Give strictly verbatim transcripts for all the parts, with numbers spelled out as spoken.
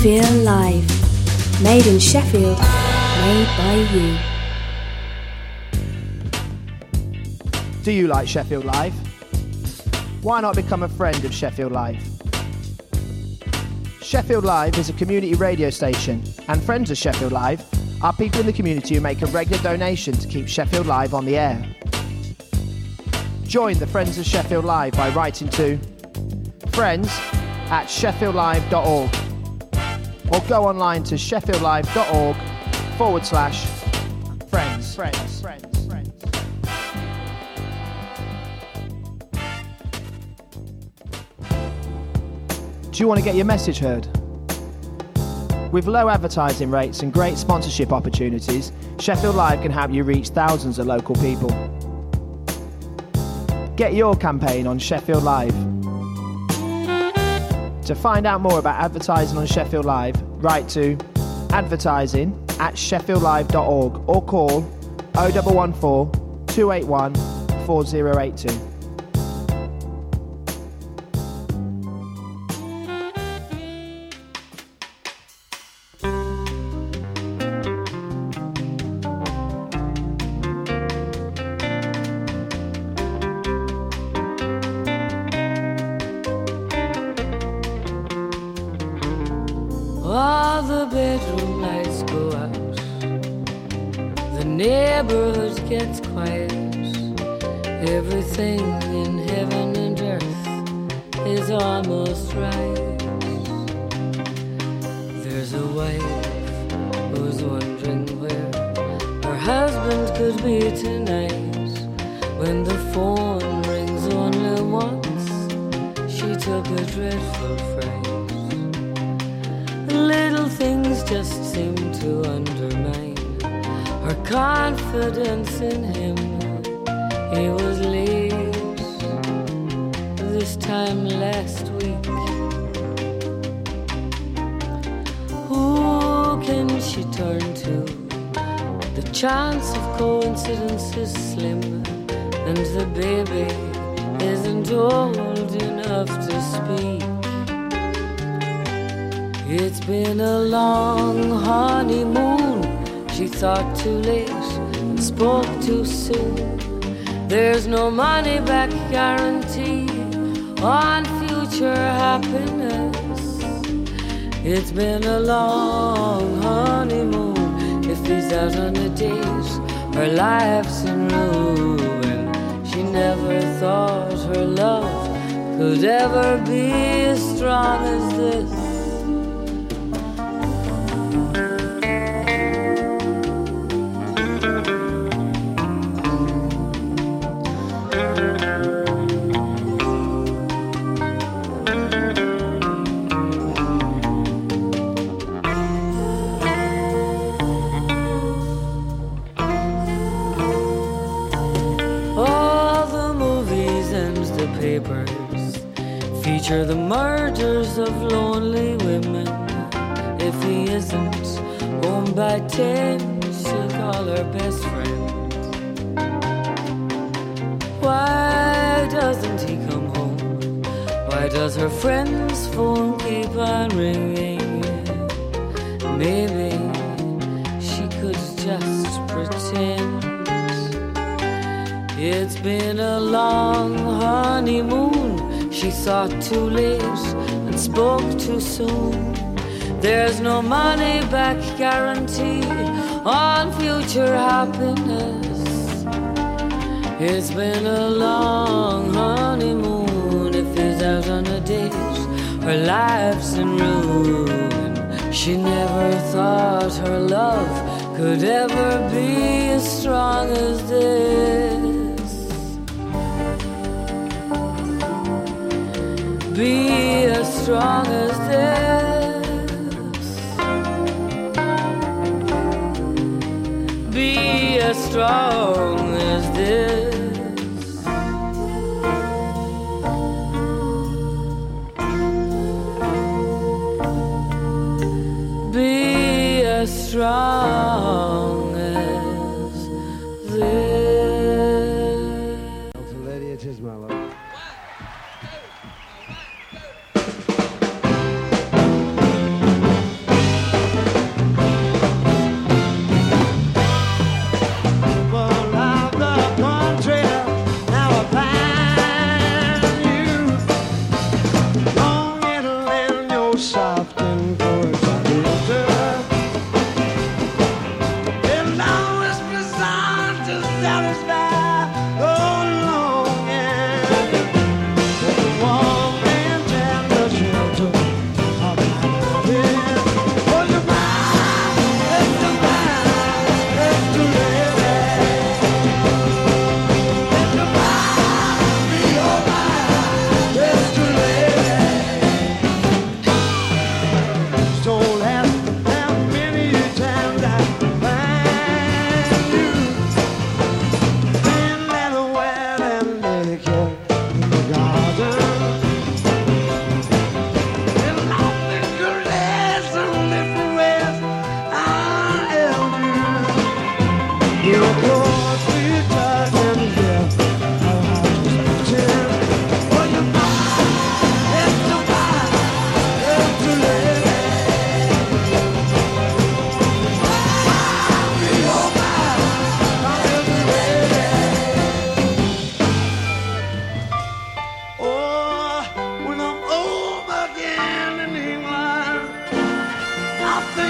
Sheffield Live. Made in Sheffield, made by you. Do you like Sheffield Live? Why not become a friend of Sheffield Live? Sheffield Live is a community radio station, and friends of Sheffield Live are people in the community who make a regular donation to keep Sheffield Live on the air. Join the Friends of Sheffield Live by writing to friends at sheffield live dot org or go online to sheffield live dot org forward slash friends. Friends. Friends. Friends. Do you want to get your message heard? With low advertising rates and great sponsorship opportunities, Sheffield Live can help you reach thousands of local people. Get your campaign on Sheffield Live. To find out more about advertising on Sheffield Live, write to advertising at sheffield live dot org or call oh one one four, two eight one, four oh eight two. All the bedroom lights go out, the neighborhood gets quiet, everything in heaven and earth is almost right. There's a wife who's wondering where her husband could be tonight. When the phone rings only once, she took a dreadful fright. Little things just seem to undermine her confidence in him. He was late this time last week. Who can she turn to? The chance of coincidence is slim, and the baby isn't old enough to speak. It's been a long honeymoon. She thought too late and spoke too soon. There's no money back guarantee on future happiness. It's been a long honeymoon. If he's out on a date, her life's in ruin. She never thought her love could ever be as strong as this. Feature the murders of lonely women. If he isn't home by ten, she'll call her best friend. Why doesn't he come home? Why does her friend's phone keep on ringing? Maybe she could just pretend. It's been a long honeymoon. She thought too late and spoke too soon. There's no money back guarantee on future happiness. It's been a long honeymoon. If he's out on a date, her life's in ruin. She never thought her love could ever be as strong as this. Be as strong as this. Be as strong as this. Be as strong as this. Lydia Tismarlow.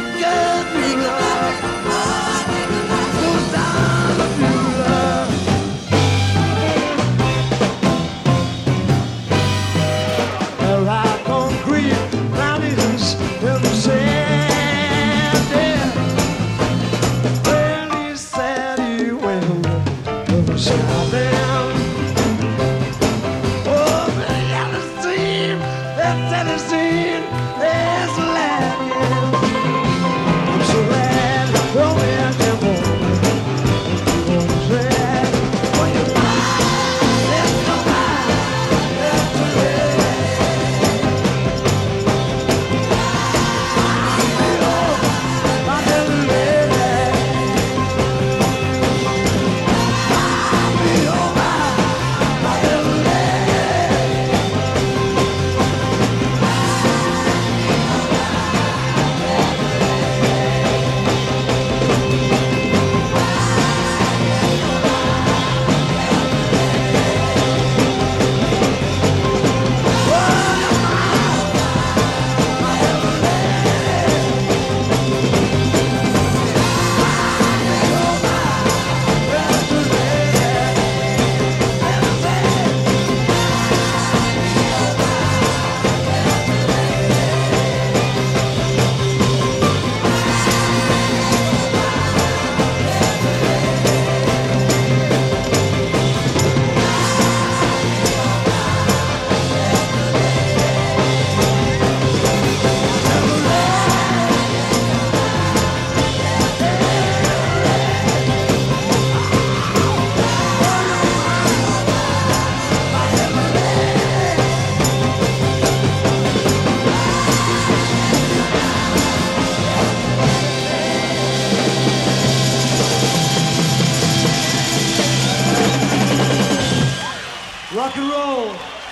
Rock and roll.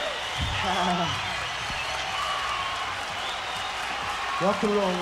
Rock and roll.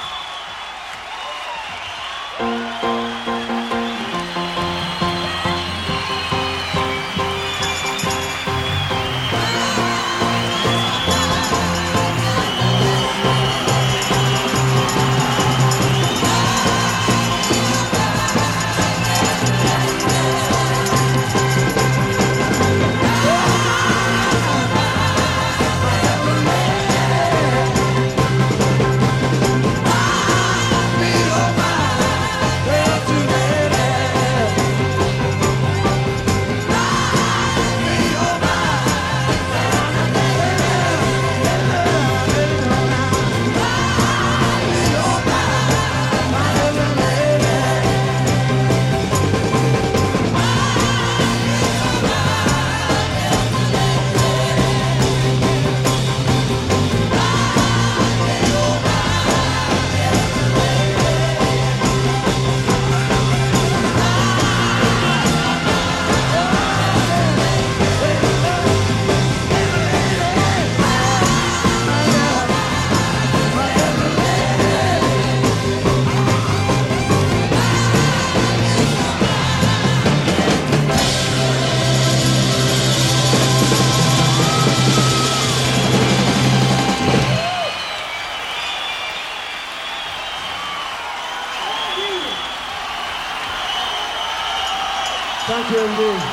Thank you indeed.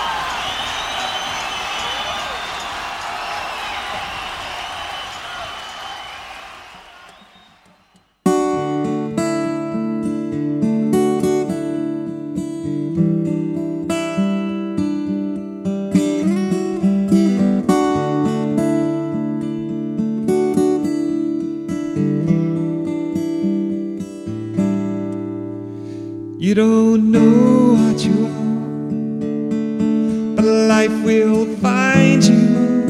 You don't know what you are, but life will find you.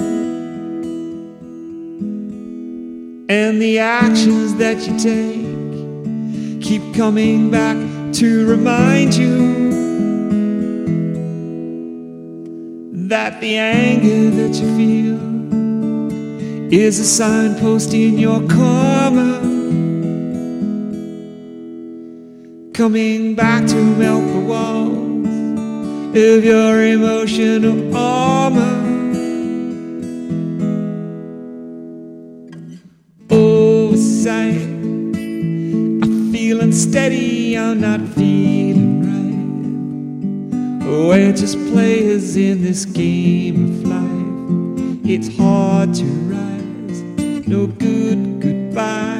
And the actions that you take keep coming back to remind you that the anger that you feel is a signpost in your karma, coming back to melt the walls of your emotional armor. Oversight feeling steady, I'm not feeling right. We're just players in this game of life. It's hard to rise, no good goodbye.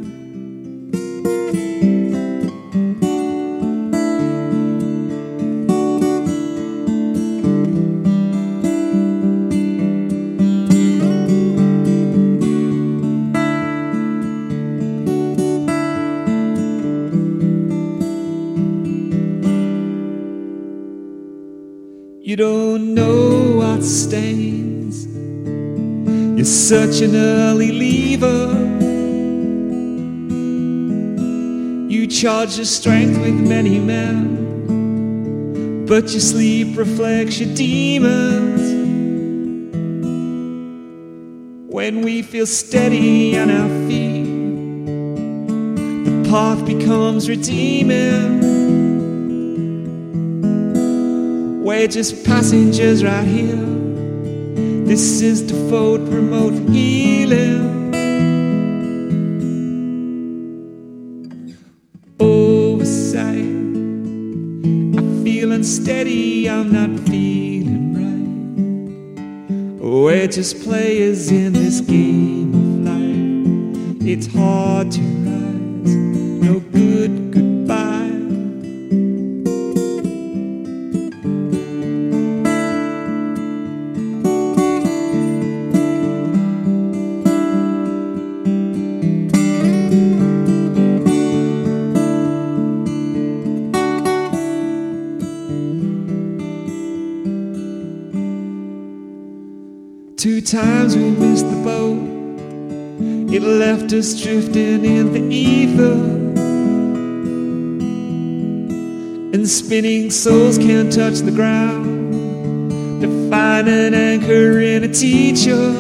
You don't know what stains. You're such an early leaver. You charge your strength with many men, but your sleep reflects your demons. When we feel steady on our feet, the path becomes redeeming. We're just passengers right here. This is default remote healing. Oversight. I'm feeling steady, I'm not feeling right. We're just players in this game of life. It's hard to rise, no good goodbye. Two times we missed the boat. It left us drifting in the ether. And spinning souls can't touch the ground to find an anchor in a teacher.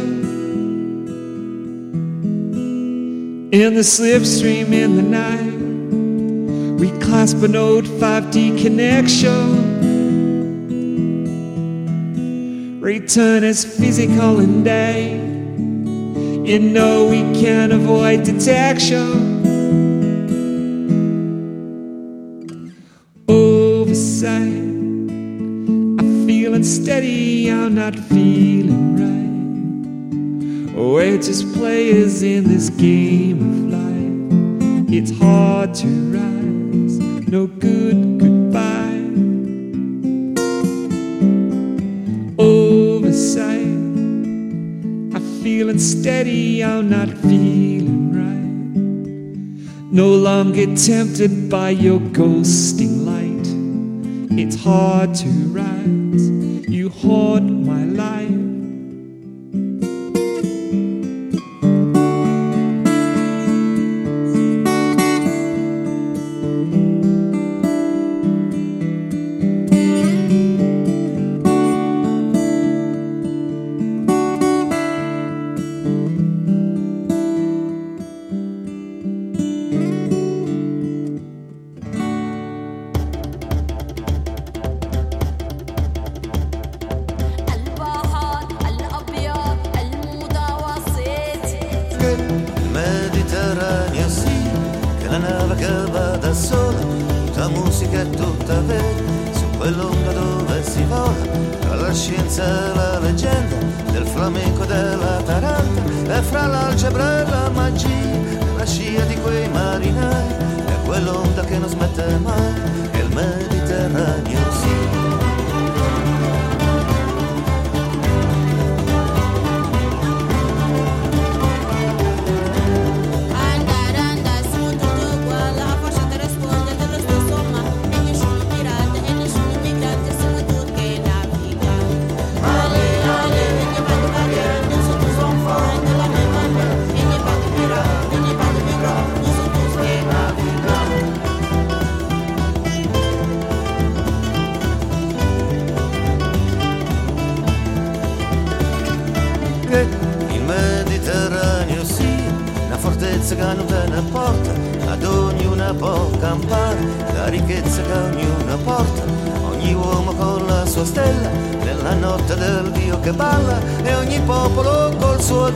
In the slipstream in the night, we clasp an old five D connection. Return is physical and day. You know we can't avoid detection. Oversight. I'm feeling steady, I'm not feeling right. We're just players in this game of life. It's hard to rise, no good goodbye. Oversight. I'm feeling steady, I'm not feeling right. No longer tempted by your ghosting light. It's hard to rise, you haunt my life.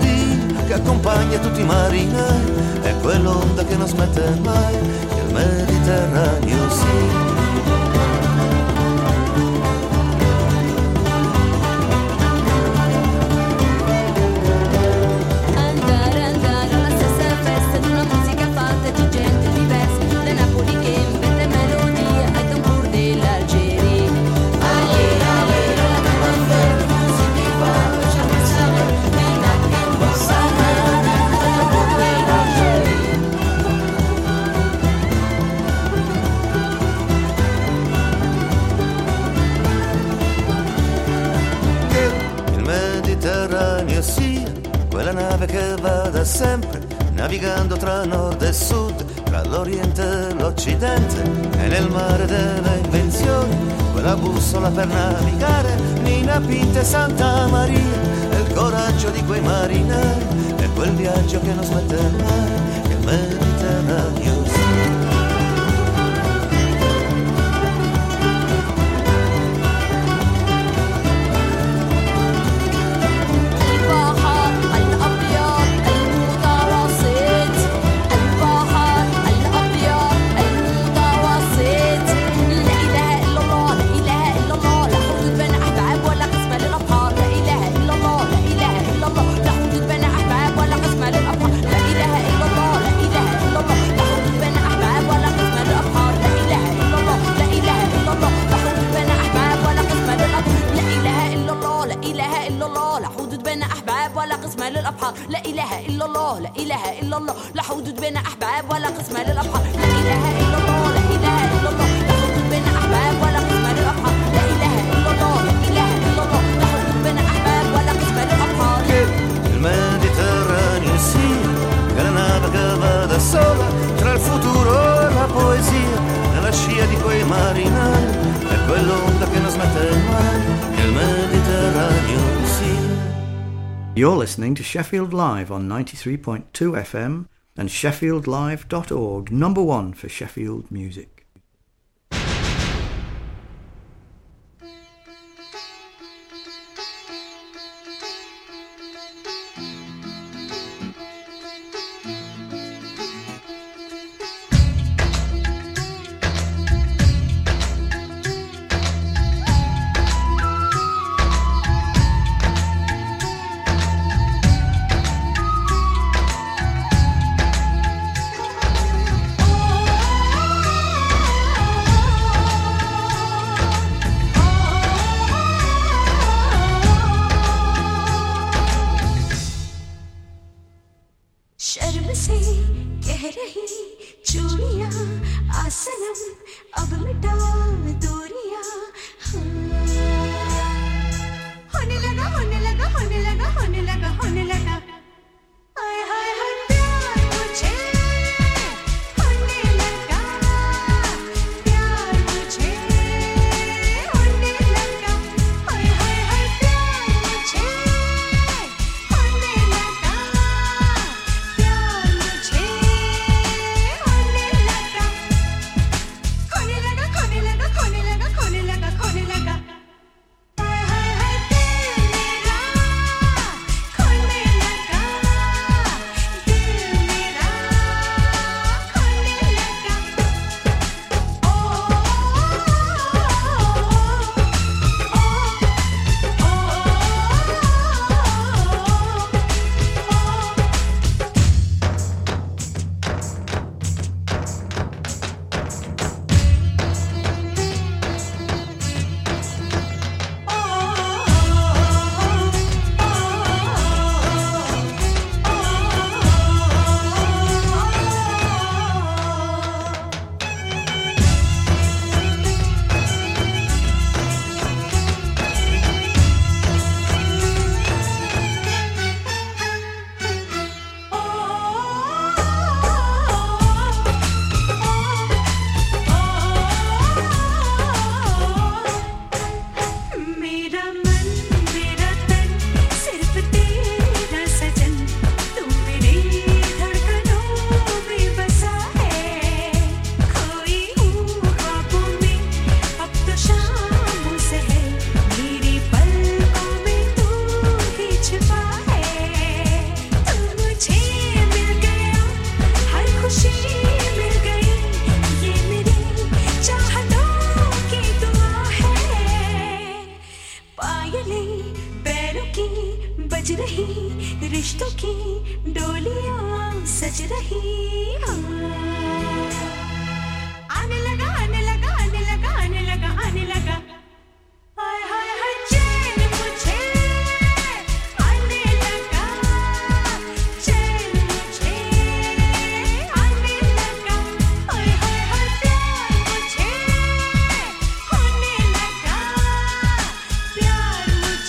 Accompagna tutti i marinai, è quell'onda che non smette mai, il navigando tra nord e sud, tra l'oriente e l'occidente, e nel mare delle invenzioni, quella bussola per navigare, Nina Pinta e Santa Maria, e il coraggio di quei marinai, e quel viaggio che non smette mai, che il Mediterraneo sia. لا إله إلا الله لا إله إلا الله لا حدود بين أحباب ولا قسمة للأبحار لا إله إلا الله لا إله إلا الله لا حدود بين أحباب ولا قسمة للأبحار لا إله إلا الله لا إله إلا الله لا حدود بين أحباب ولا قسمة للأبحار. Il Mediterraneo sia che la nave che va da sola tra il futuro e la poesia, nella scia di quei marinai, è quell'onda che non smette mai, che il Mediterraneo sia. You're listening to Sheffield Live on ninety-three point two F M and sheffield live dot org, number one for Sheffield music.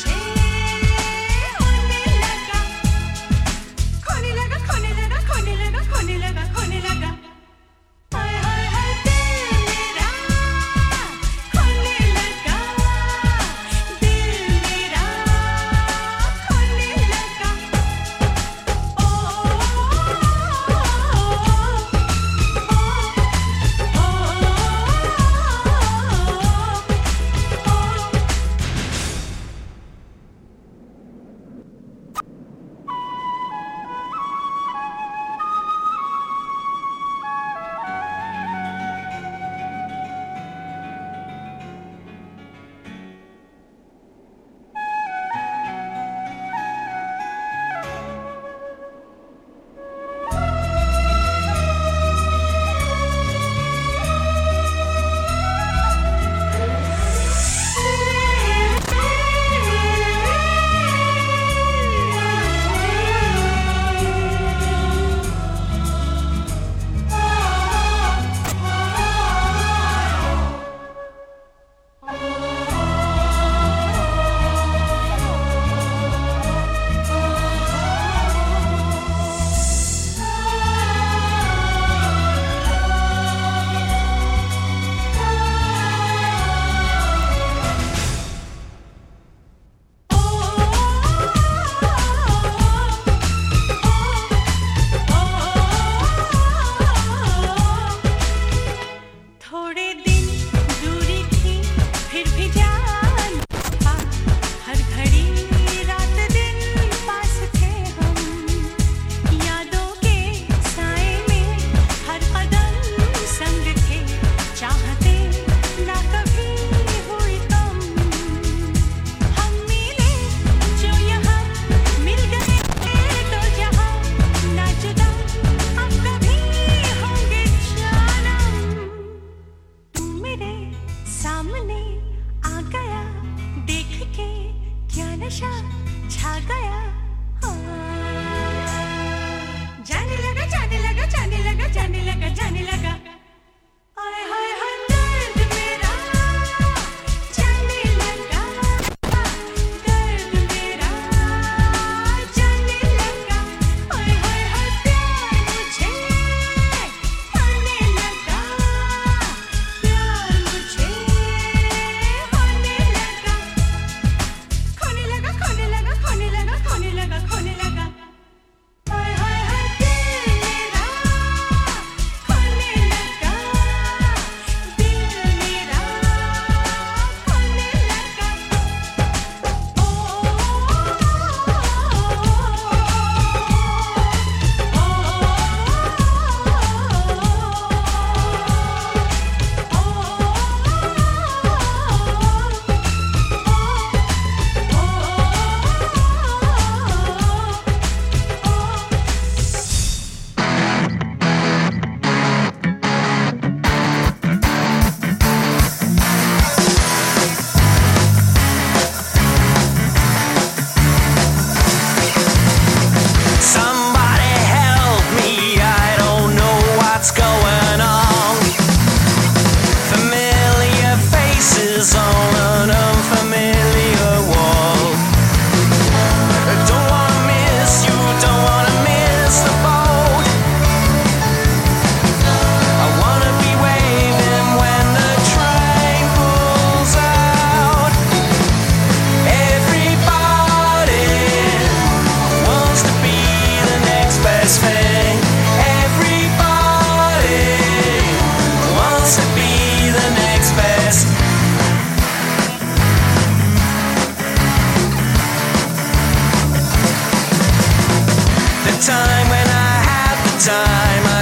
Khone laga, khone laga, khone laga.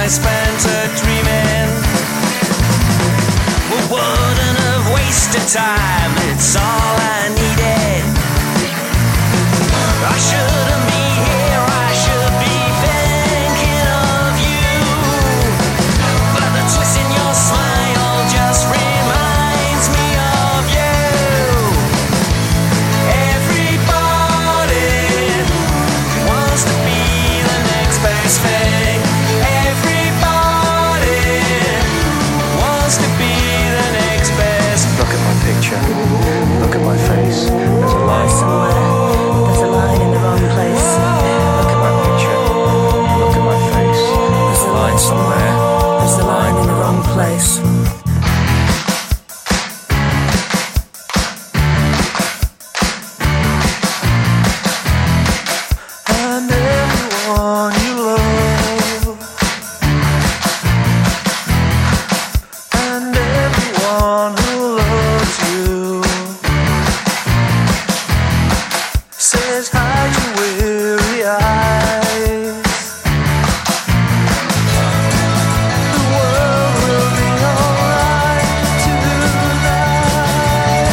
I spent it dreaming. Well, wouldn't have wasted time, it's all I needed. I shouldn't be here, I should be thinking of you. But the twist in your smile just reminds me of you. Everybody wants to be the next best thing. Everybody wants to be the next best. Look at my picture, look at my face. There's a line somewhere, there's a line in the wrong place. Look at my picture, look at my face. There's a line somewhere, there's a line in the wrong place. And everyone you love, and everyone who loves you, says hi to weary eyes. The world will be alright tonight.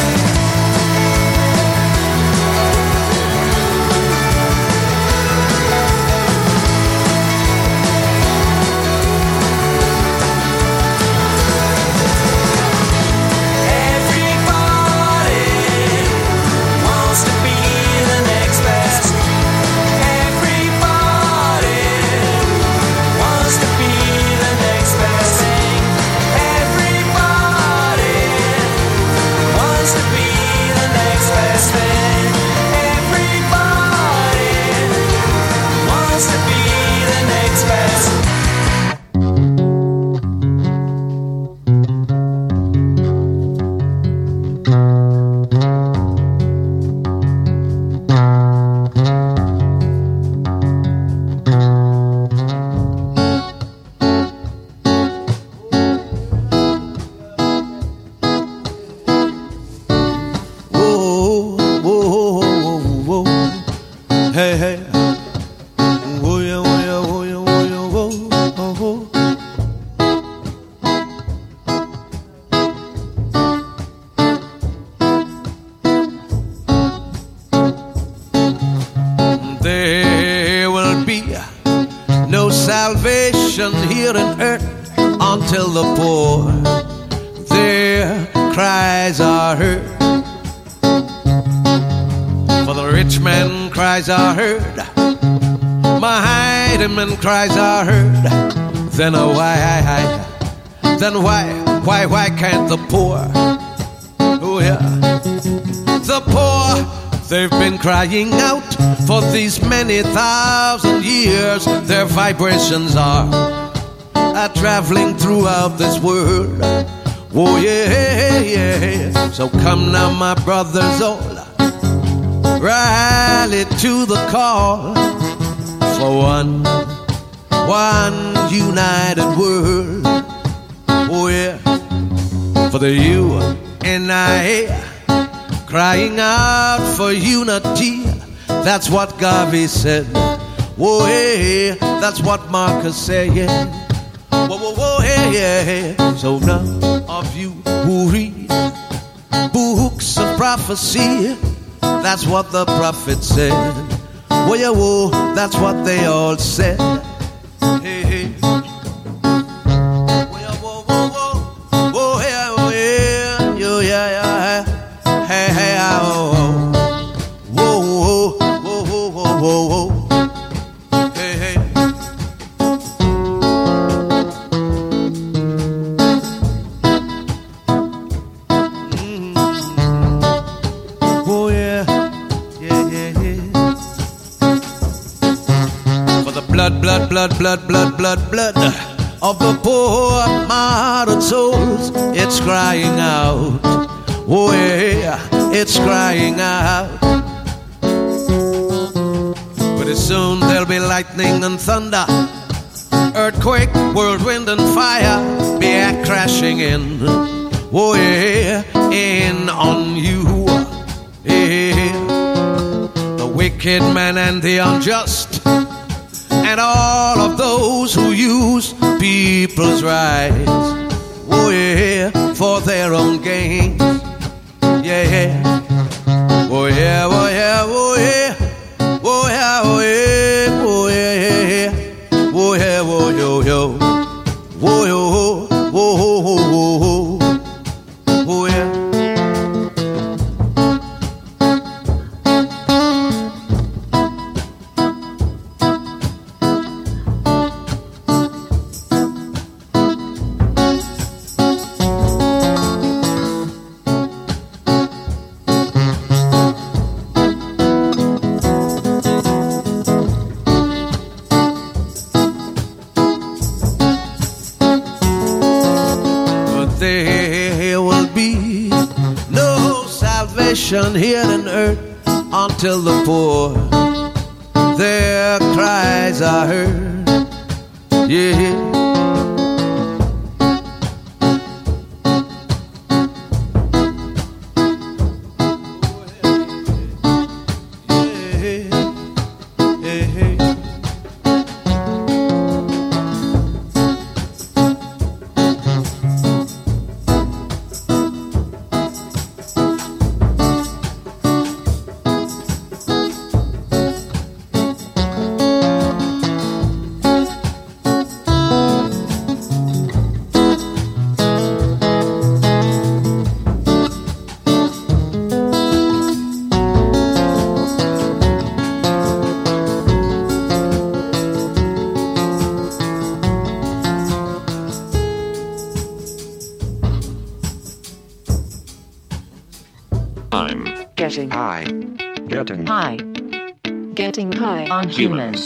Everybody wants to be the next best. Everybody wants to be the next best thing. Everybody wants to be the next best thing. Everybody wants to be the next best. Whoa, whoa, whoa, whoa, hey, hey, whoa, yeah, whoa, yeah, whoa, yeah, whoa, yeah, whoa, oh, whoa. There will be no salvation here on earth until the poor their cries are heard. For the rich man cries are heard, mighty man cries are heard. Then uh, why, then why, why, why can't the poor? Oh yeah, the poor, they've been crying out for these many thousand years. Their vibrations are, are traveling throughout this world. Oh yeah, yeah. So come now, my brothers all, rally to the call for one, one united world. Oh yeah, for the you and I, crying out for unity. That's what Garvey said. Oh yeah, that's what Marcus said. Yeah. Whoa, whoa, whoa, yeah, yeah. So none of you who read books of prophecy, that's what the prophet said. Whoa, yeah, whoa, that's what they all said. Hey, hey. Whoa, yeah, whoa, whoa, whoa. Whoa, yeah, whoa, yeah, yo, yeah, yeah. Hey, hey, oh, oh. Whoa, whoa, whoa, whoa, whoa, whoa, whoa. Hey, hey. Mm-hmm. Oh, yeah. Blood, blood, blood, blood, blood, blood, blood of the poor martyred souls, it's crying out. Oh yeah, it's crying out. Pretty soon there'll be lightning and thunder, earthquake, whirlwind and fire be a crashing in. Oh yeah, in on you. Yeah. The wicked man and the unjust and all of those who use people's rights, oh yeah, for their own gain. Yeah, oh yeah, oh yeah, oh yeah, oh yeah, oh yeah, oh yeah, oh yeah, oh yo yo, oh yo, oh oh oh oh, oh yeah. Here on earth until the poor their cries are heard. Yeah. Getting high. Getting high. Getting high on humans.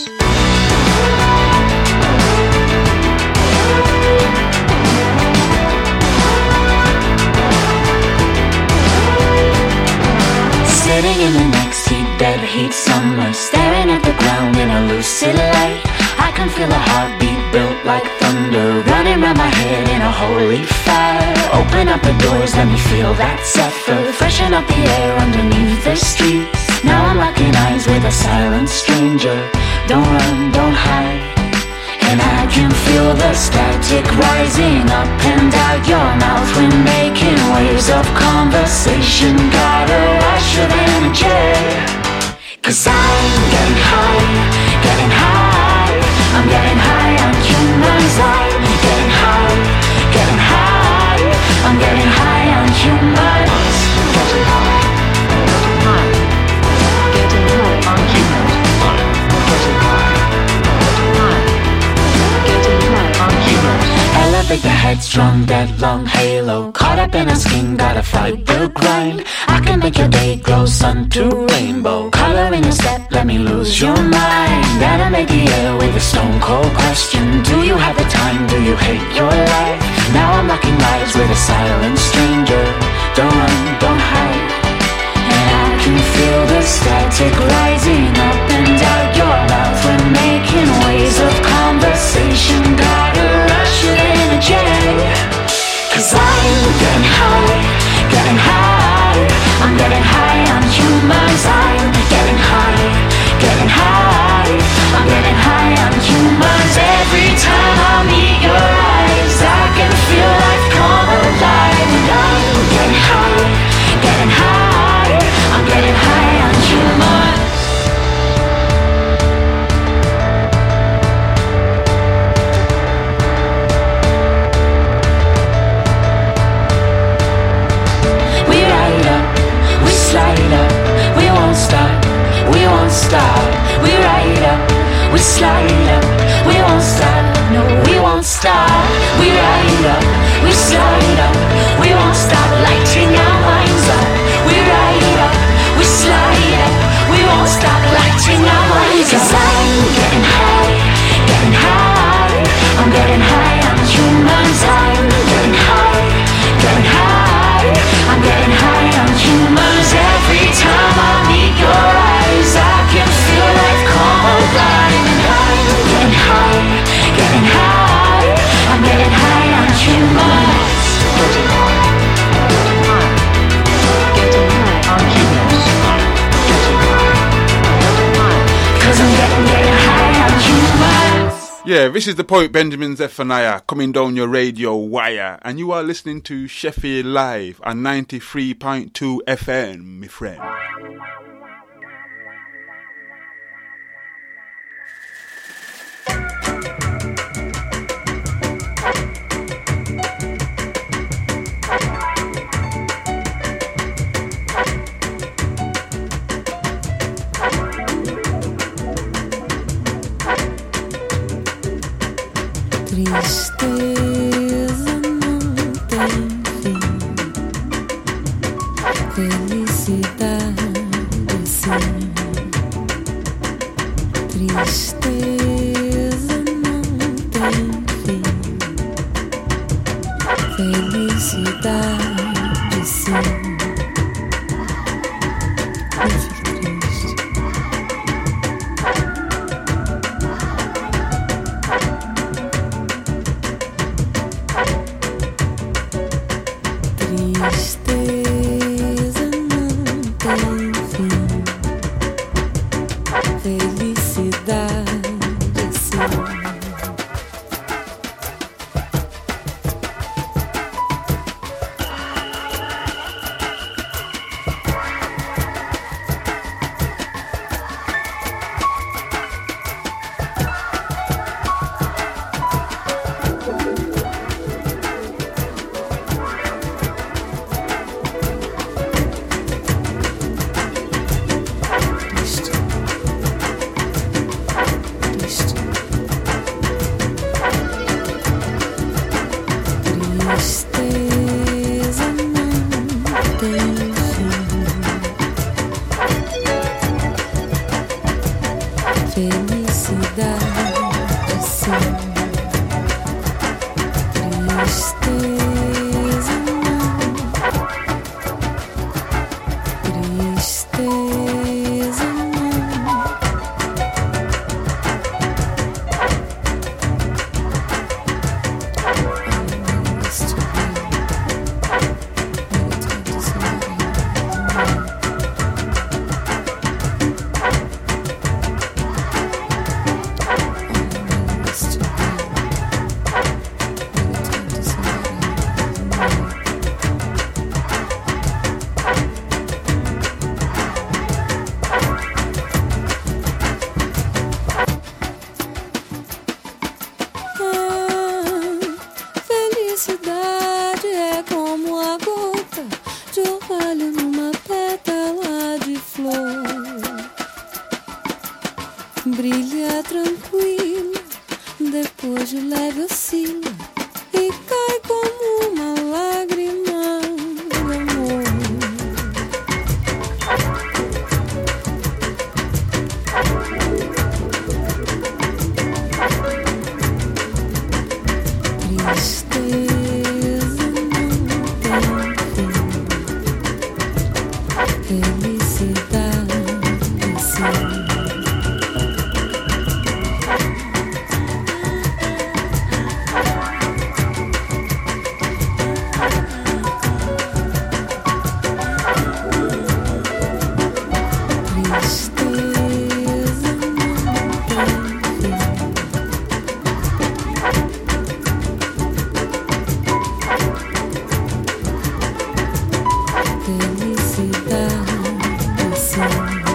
Sitting in the next heat, dead heat summer, staring at the ground in a lucid light. I can feel a heartbeat built like thunder, running round my head in a holy fire. Open up the doors, let me feel that zephyr, freshen up the air underneath the streets. Now I'm locking eyes with a silent stranger. Don't run, don't hide. And I can feel the static rising up and out your mouth when making waves of conversation. Got a rush of energy, 'cause I'm getting high, getting high. I'm getting high on humans. I'm getting high, getting high. I'm getting high on humans. Getting high, getting high. Getting high on humans. Getting high, getting high. Getting high on humans. Elevate the headstrong, dead long halo. Caught up in a skin, gotta fight the grind. I can make your day glow, sun to rainbow. Color in your step, let me lose your mind. Animate the air with a stone cold question. Do you have the time, do you hate your life? Now I'm locking eyes with a silent stranger. Don't run, don't hide. And I can feel the static rising up and out your mouth when making waves of conversation. Got a rush of energy, 'cause I'm getting high, getting high. I'm getting high on humans. I'm getting high, getting high. I'm getting high on humans. Every time I meet your eyes, I can feel life come alive. And I'm getting high, getting high. I'm getting high on humans. We ride up, we slide up, we won't stop, we won't stop. We ride up, we slide up, we won't stop, no, we won't stop. We ride up, we slide up, we won't stop, lighting our minds up. We ride up, we slide up, we won't stop, lighting our minds up. 'Cause I'm getting high, getting high. I'm getting high on humans. I'm getting high, getting high. I'm getting high on humans. Every time I meet your eyes, I can feel life come alive. And I'm getting high, getting high. I'm getting high on humans. Yeah, this is the poet Benjamin Zephaniah coming down your radio wire, and you are listening to Sheffield Live on ninety-three point two F M, my friend. Tristeza não tem fim, felicidade sim. Tristeza não tem fim, felicidade sim. Não fique triste. Tristeza não tem fim, felicidade sim. Tristeza não tem fim, felicidade sim. Tristeza não, tristeza não. Felicidade é como a gota de orvalho numa pétala de flor. Brilha tranquila, depois de leve oscila e cai como uma lágrima de amor. Tristeza não tem fim, felicidade sim. Tristeza não tem fim, felicidade sim.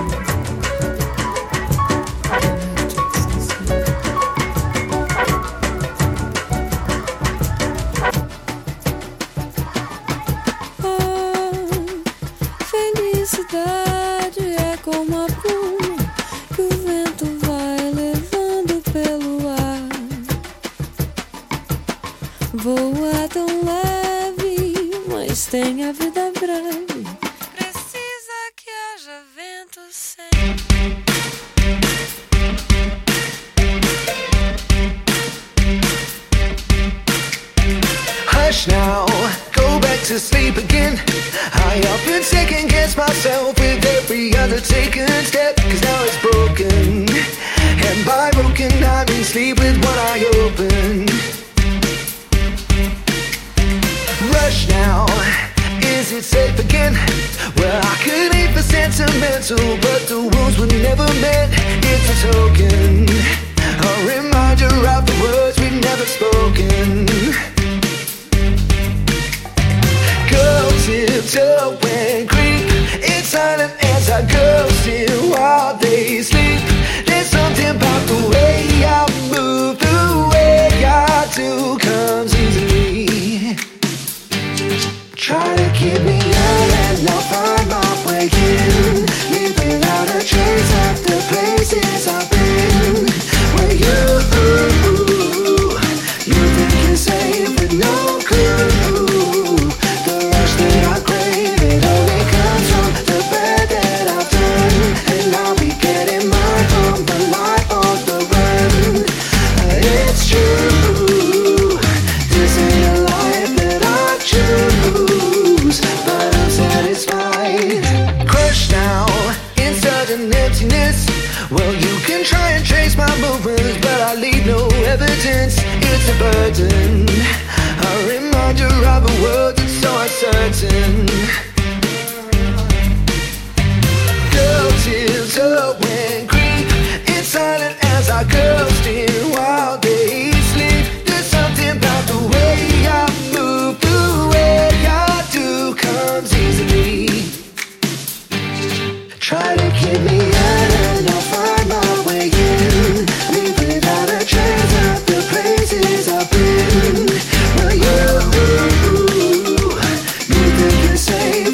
Felicidade é como a pluma que o vento vai levando pelo ar. Voa tão leve, mas tem a vida breve. Precisa que haja vento sempre. Hush now, go back to sleep again. I often second guess myself with every other taken step, cause now it's broken, and by broken I mean sleep with one eye open. Rush now, is it safe again? Well, I could hate for sentimental, but the wounds were never meant. It's a token, a reminder reminder of the words we've never spoken. Go tiptoe and creep, it's silent as I go still while they sleep. There's something about the way I move, the way I do comes easily. Try to keep me out and I'll find my way in, leave without a trace of the places I've been. Where you, you think you're safe with no clue. The rush that I crave, it only comes from the bad that I've done. And I'll be getting mine from the life on the run. It's true, this ain't a life that I choose, but I'm satisfied. Crushed now in sudden emptiness. Well, you can try and trace my movements, but I leave no evidence. It's a burden, a reminder of a world that's so uncertain. Go tiptoe and creep, it's silent as I go still while they sleep. There's something about the way I move, the way I do comes easily. Try to keep me out and I'll find my way in, leave without a trace of the places I've been. Well, you, you think you're safe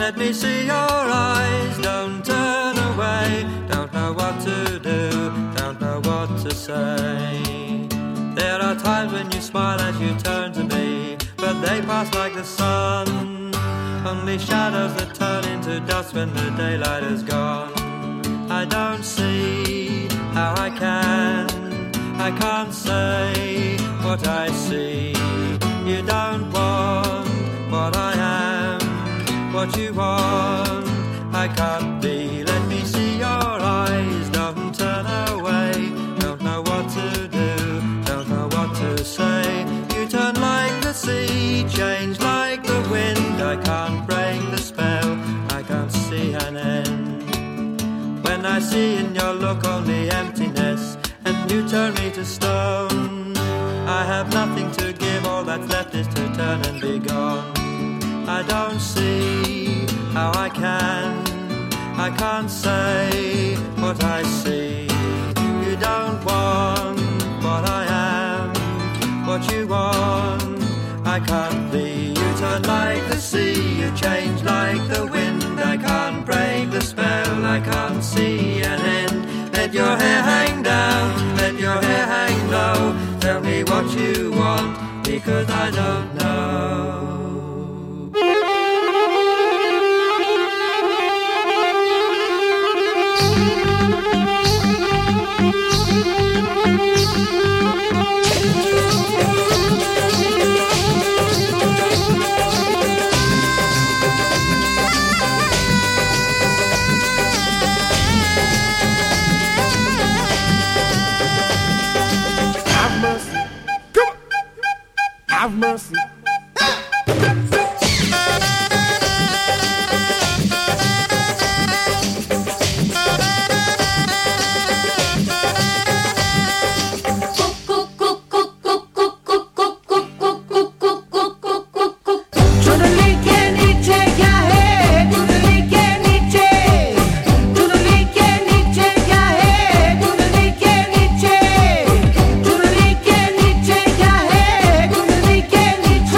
Let me see your eyes, don't turn away. Don't know what to do, don't know what to say. There are times when you smile as you turn to me, but they pass like the sun. Only shadows that turn into dust when the daylight is gone. I don't see how I can, I can't say what I see. You don't want what I am, what you want, I can't be. Let me see your eyes, don't turn away. Don't know what to do, don't know what to say. You turn like the sea, change like the wind. I can't break the spell, I can't see an end. When I see in your look only emptiness, and you turn me to stone, I have nothing to give, all that's left is to turn and be gone. I don't see how I can, I can't say what I see. You don't want what I am, what you want, I can't be. You turn like the sea, you change like the wind. I can't break the spell, I can't see an end. Let your hair hang down, let your hair hang low. Tell me what you want, because I don't know. Have mercy. नीचे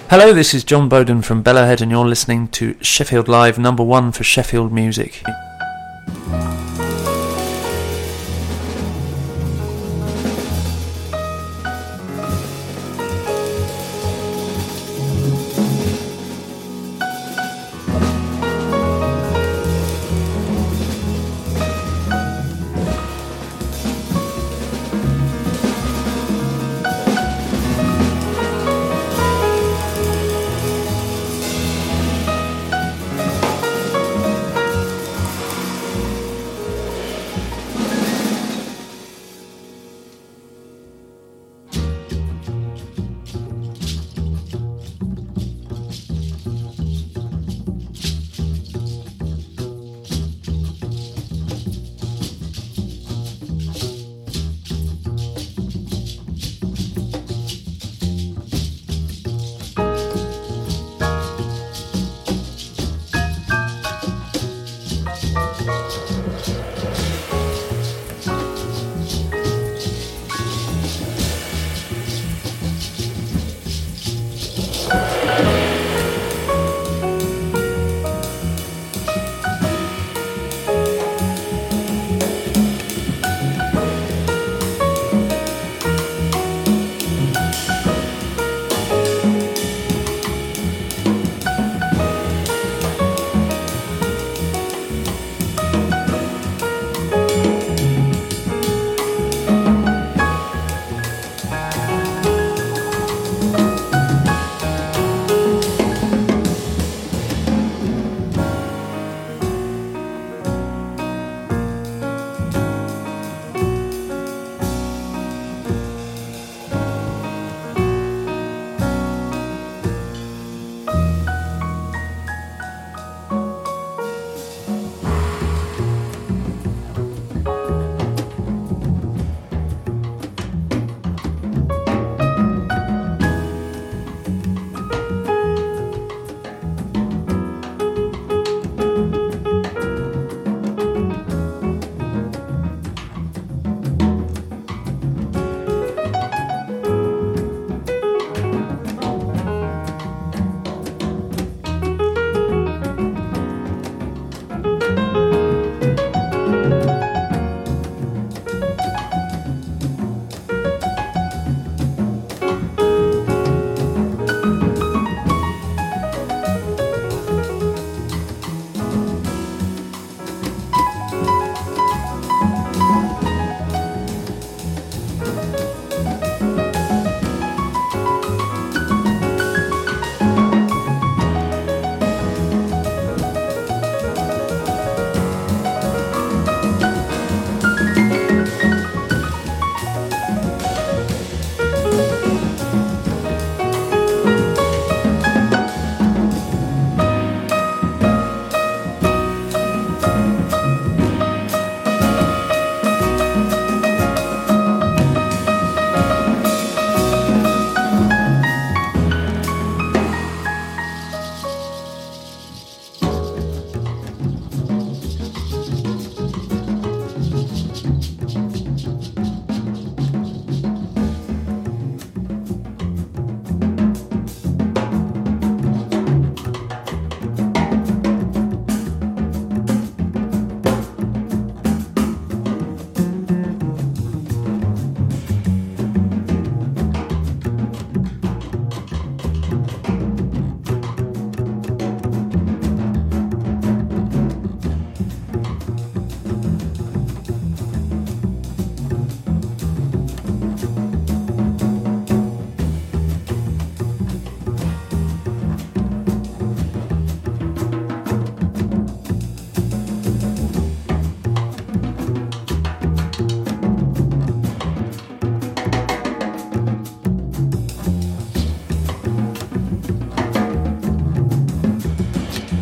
Hello, this is John Bowden from Bellowhead and you're listening to Sheffield Live, number one for Sheffield music.